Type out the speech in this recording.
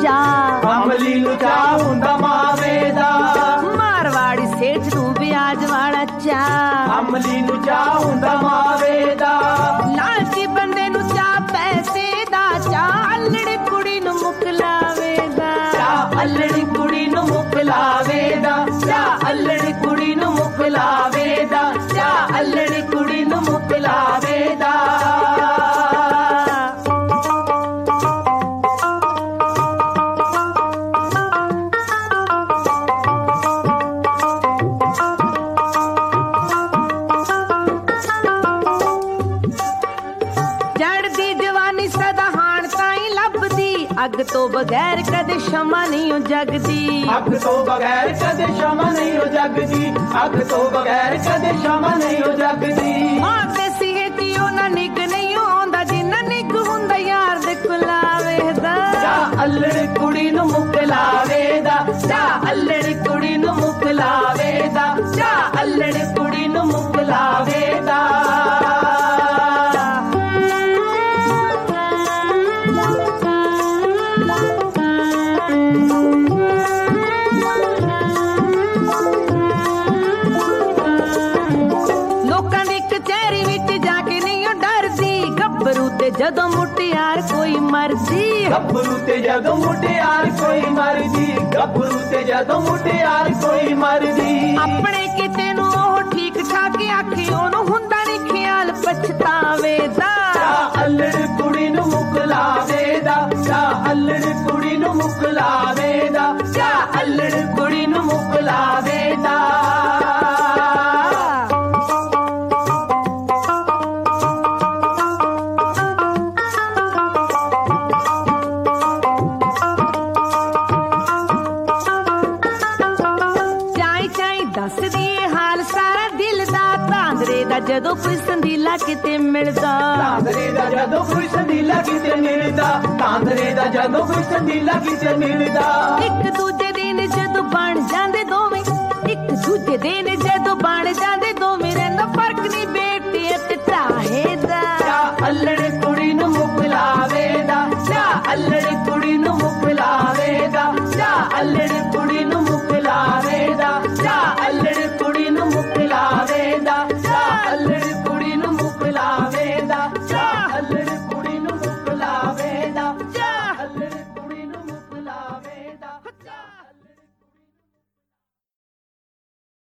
ਚਾਹ, ਅਮਲੀ ਨੂੰ ਚਾਹ ਹੁੰਦਾ ਮਾਵੇ ਦਾ। ਮਾਰਵਾੜੀ ਸੇਠ ਨੂੰ ਵਿਆਜ ਵਾਲਾ ਚਾਹ, ਅਮਲੀ ਨੂੰ ਚਾਹ ਹੁੰਦਾ ਮਾਵੇ ਦਾ। ਲਾਲਚੀ ਬੰਦੇ ਨੂੰ ਚਾਹ ਪੈਸੇ ਦਾ, ਚਾਹ ਅਲੜੀ ਕੁੜੀ ਨੂੰ ਮੁੱਕ ਲਾਵੇਗਾ, ਚਾਹ ਅਲੜੀ ਕੁੜੀ ਨੂੰ ਮੁੱਕ ਲਾਵੇਦਾ। ਚਾਹ ਅਲੜੀ ਕੁੜੀ ਨੂੰ ਮੁੱਕ ਲਾਵੇਦਾ। ਚਾਹ ਅਲੜੀ ਕੁੜੀ ਨੂੰ ਮੁੱਕ ਲਾਵੇਦਾ। ਚੜ੍ਹਦੀ ਜਵਾਨੀ ਸਦਾ ਹਾਣ ਤਾਈਂ ਲੱਭਦੀ, ਅੱਗ ਤੋਂ ਬਗੈਰ ਕਦੇ ਸ਼ਮਾ ਨਹੀਂ ਓ ਜਗਦੀ। ਅੱਗ ਤੋਂ ਬਗੈਰ ਕਦੇ ਸ਼ਮਾ ਨਹੀਂ ਹੋ ਜਗਦੀ। ਅੱਗ ਤੋਂ ਬਗੈਰ ਕਦੇ ਸ਼ਮਾ ਨਹੀਂ ਹੋ ਜਗਦੀ। ਮਾਰਦੇ ਸੀਗੇ ਕਿ ਉਹਨਾਂ ਨਿੱਘ ਨਹੀਂ ਆਉਂਦਾ, ਜਿੰਨਾ ਨਿੱਘ ਹੁੰਦਾ ਯਾਰ ਦੇ ਕੁਲਾਵੇ ਦਾ। ਚਾਹ ਅਲੜੀ ਕੁੜੀ ਨੂੰ ਮੁੱਕ ਲਾਵੇਦਾ। ਚਾਹ ਅਲੜੀ ਕੁੜੀ ਨੂੰ ਮੁੱਕ ਲਾਵੇਦਾ। ਚਾਹ ਅਲੜੀ ਕੁੜੀ ਨੂੰ ਮੁੱਕ ਲਾਵੇਦਾ। ਲੋਕਾਂ ਦੀ ਕਚਹਿਰੀ ਵਿੱਚ ਜਾ ਕੇ ਨਹੀਂ ਓ ਡਰਦੀ, ਗੱਭਰੂ ਤੇ ਜਦੋਂ ਮੁਟਿਆਰ ਕੋਈ ਮਰਦੀ। ਗੱਭਰੂ ਤੇ ਜਦੋਂ ਮੁਟਿਆਰ ਕੋਈ ਮਰਦੀ। ਗੱਭਰੂ ਤੇ ਜਦੋਂ ਮੁਟਿਆਰ ਕੋਈ ਮਰਦੀ। ਆਪਣੇ ਕਿਤੇ ਨੂੰ ਉਹ ਠੀਕ ਠਾਕ ਆਖੀ, ਉਹਨੂੰ ਹੁੰਦਾ ਨਹੀਂ ਖਿਆਲ ਪਛਤਾਵੇ ਦਾ। ਚਾਹ ਅਲੜ ਕੁੜੀ ਨੂੰ ਮੁੱਕ ਲਾਵੇਦਾ। ਚਾਹ ਅਲੜ ਕੁੜੀ ਨੂੰ ਮੁੱਕ ਲਾਵੇਦਾ। ਚਾਹ ਅਲੜ ਕੁੜੀ ਨੂੰ ਮੁੱਕ ਲਾਵੇਦਾ। ਚਾਈ ਚਾਈ ਦੱਸਦੀ ਏ ਹਾਲ ਸਾਰਾ ਦਿਲ ਦਾ, ਤਾਂਦਰੇ ਦਾ ਜਦੋਂ ਕੋਈ ਸੰਦੀਲਾ ਕਿਤੇ ਮਿਲਦਾ। ਤਾਂਦਰੇ ਦਾ ਜਦੋਂ ਕੋਈ ਸੰਦੀਲਾ ਕਿਤੇ ਮਿਲਦਾ। ਤਾਂਦਰੇ ਦਾ ਜਦੋਂ ਕੋਈ ਸੰਦੀਲਾ ਕਿਤੇ ਮਿਲਦਾ। ਇੱਕ ਦੂਜੇ